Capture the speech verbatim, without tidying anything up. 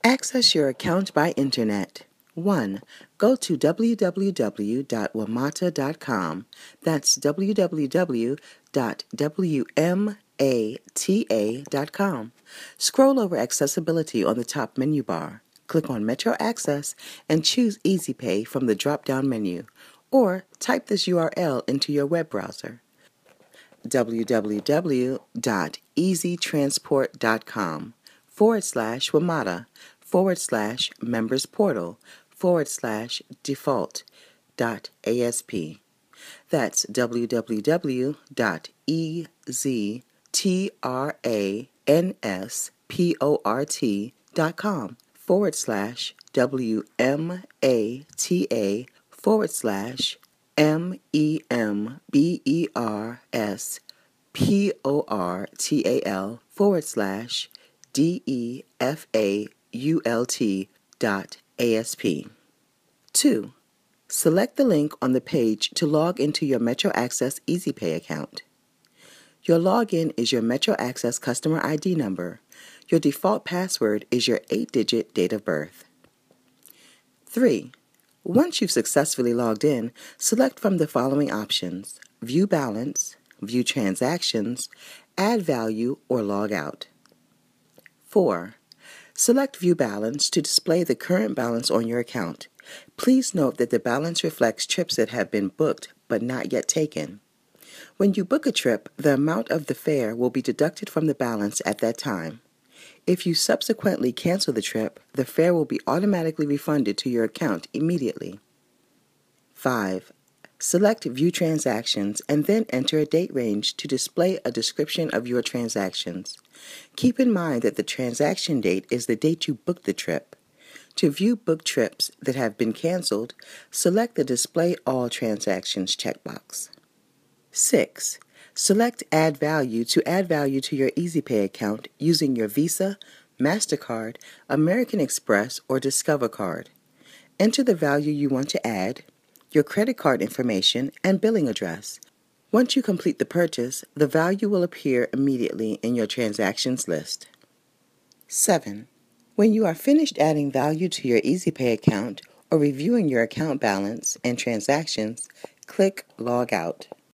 Access your account by Internet. one. Go to w w w dot wamata dot com. That's w w w dot wmata dot com. Scroll over Accessibility on the top menu bar. Click on Metro Access and choose EasyPay from the drop-down menu, or type this U R L into your web browser: w w w dot easytransport.com forward slash WMATA forward slash members portal forward slash default dot asp. That's w w w dot easytransport.com forward slash WMATA forward slash M-E-M-B-E-R-S P-O-R-T-A-L forward slash D-E-F-A-U-L-T dot A-S-P. two. Select the link on the page to log into your Metro Access EasyPay account. Your login is your Metro Access customer I D number. Your default password is your eight-digit date of birth. three. Once you've successfully logged in, select from the following options: View Balance, View Transactions, Add Value, or Log Out. four. Select View Balance to display the current balance on your account. Please note that the balance reflects trips that have been booked but not yet taken. When you book a trip, the amount of the fare will be deducted from the balance at that time. If you subsequently cancel the trip, the fare will be automatically refunded to your account immediately. five. Select View Transactions and then enter a date range to display a description of your transactions. Keep in mind that the transaction date is the date you booked the trip. To view booked trips that have been canceled, select the Display All Transactions checkbox. six. Select Add Value to add value to your EasyPay account using your Visa, MasterCard, American Express, or Discover card. Enter the value you want to add, your credit card information, and billing address. Once you complete the purchase, the value will appear immediately in your transactions list. seven. When you are finished adding value to your EasyPay account or reviewing your account balance and transactions, click Log Out.